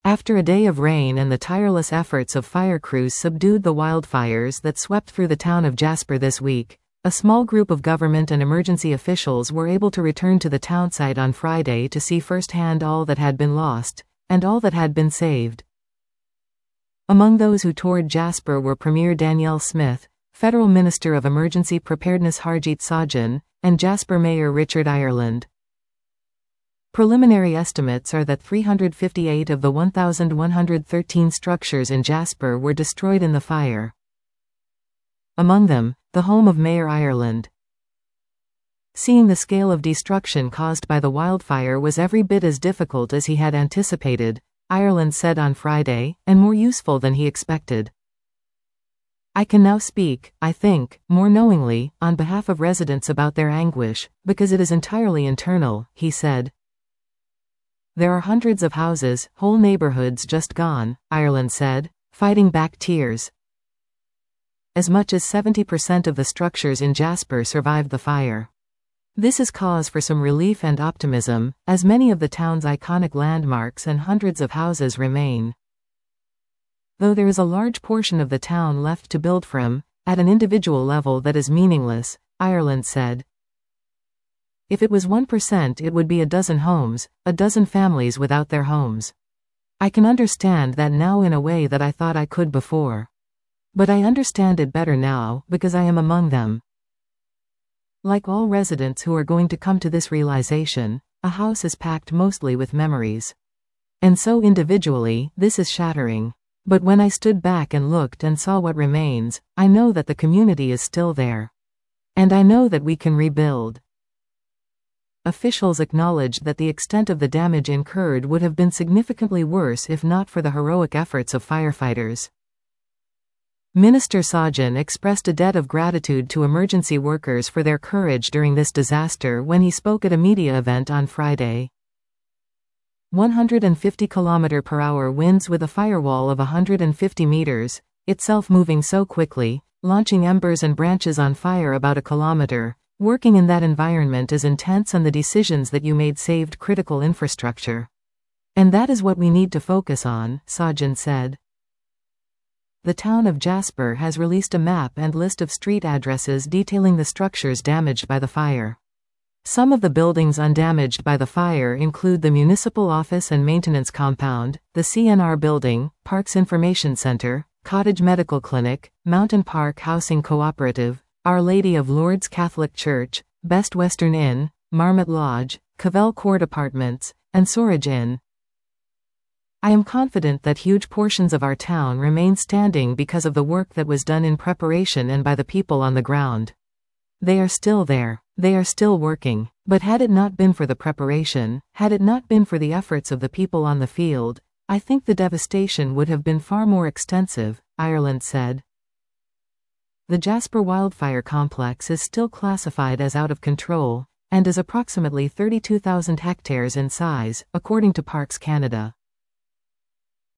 After a day of rain and the tireless efforts of fire crews subdued the wildfires that swept through the town of Jasper this week, a small group of government and emergency officials were able to return to the townsite on Friday to see firsthand all that had been lost, and all that had been saved. Among those who toured Jasper were Premier Danielle Smith, Federal Minister of Emergency Preparedness Harjit Sajjan, and Jasper Mayor Richard Ireland. Preliminary estimates are that 358 of the 1,113 structures in Jasper were destroyed in the fire. Among them, the home of Mayor Ireland. Seeing the scale of destruction caused by the wildfire was every bit as difficult as he had anticipated, Ireland said on Friday, and more useful than he expected. I can now speak, I think, more knowingly, on behalf of residents about their anguish, because it is entirely internal, he said. There are hundreds of houses, whole neighborhoods just gone, Ireland said, fighting back tears. As much as 70% of the structures in Jasper survived the fire. This is cause for some relief and optimism, as many of the town's iconic landmarks and hundreds of houses remain. Though there is a large portion of the town left to build from, at an individual level that is meaningless, Ireland said. If it was 1%, it would be a dozen homes, a dozen families without their homes. I can understand that now in a way that I thought I could before. But I understand it better now, because I am among them. Like all residents who are going to come to this realization, a house is packed mostly with memories. And so individually, this is shattering. But when I stood back and looked and saw what remains, I know that the community is still there. And I know that we can rebuild. Officials acknowledged that the extent of the damage incurred would have been significantly worse if not for the heroic efforts of firefighters. Minister Sajjan expressed a debt of gratitude to emergency workers for their courage during this disaster when he spoke at a media event on Friday. 150 km/h winds with a firewall of 150 meters, itself moving so quickly, launching embers and branches on fire about a kilometer. Working in that environment is intense, and the decisions that you made saved critical infrastructure. And that is what we need to focus on, Sajjan said. The town of Jasper has released a map and list of street addresses detailing the structures damaged by the fire. Some of the buildings undamaged by the fire include the Municipal Office and Maintenance Compound, the CNR Building, Parks Information Center, Cottage Medical Clinic, Mountain Park Housing Cooperative, Our Lady of Lourdes Catholic Church, Best Western Inn, Marmot Lodge, Cavell Court Apartments, and Sorage Inn. I am confident that huge portions of our town remain standing because of the work that was done in preparation and by the people on the ground. They are still there. They are still working. But had it not been for the preparation, had it not been for the efforts of the people on the field, I think the devastation would have been far more extensive, Ireland said. The Jasper wildfire complex is still classified as out of control, and is approximately 32,000 hectares in size, according to Parks Canada.